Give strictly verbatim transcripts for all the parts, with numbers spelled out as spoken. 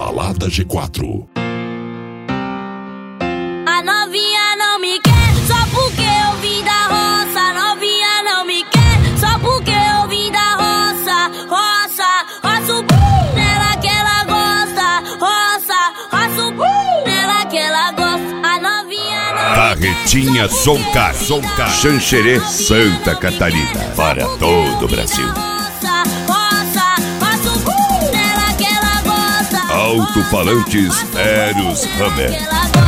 Balada G quatro. A novinha não me quer só porque eu vim da roça. A novinha não me quer só porque eu vim da roça. Roça, roça o bum nela que ela gosta. Roça, roça o bum nela que ela gosta. A novinha não Carretinha Soncar, Soncar, Xanxerê, Santa Catarina, para todo o Brasil. roça, roça, roça o bum nela que ela gosta. Alto-falantes Eros Hammer. Que ela gosta.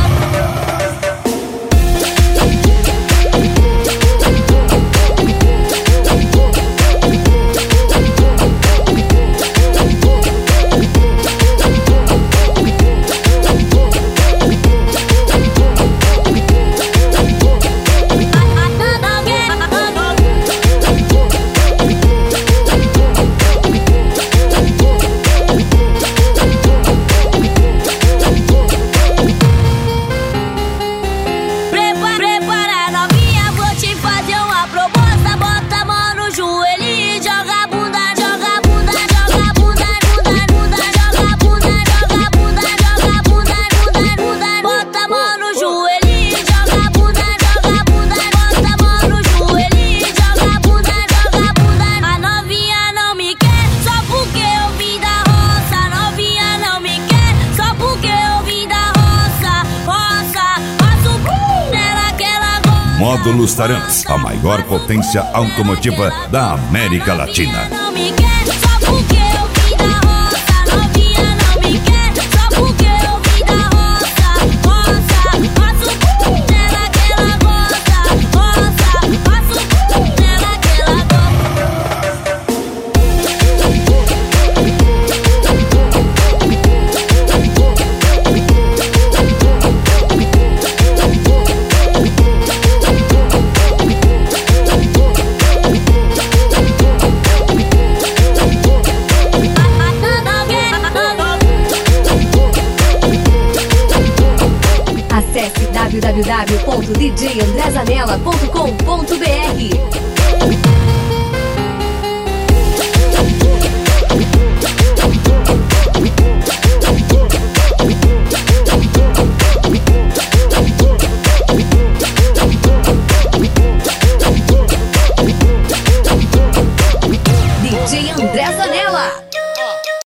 Módulos Taranx, a maior potência automotiva da América Latina. Não me quer só porque eu vim da roça. Novinha não me quer só porque eu vim da roça. Roça, roça o bum nela que ela gosta. Roça, roça o bum nela que ela Acesse w w w ponto d j andré zanella ponto com ponto b r.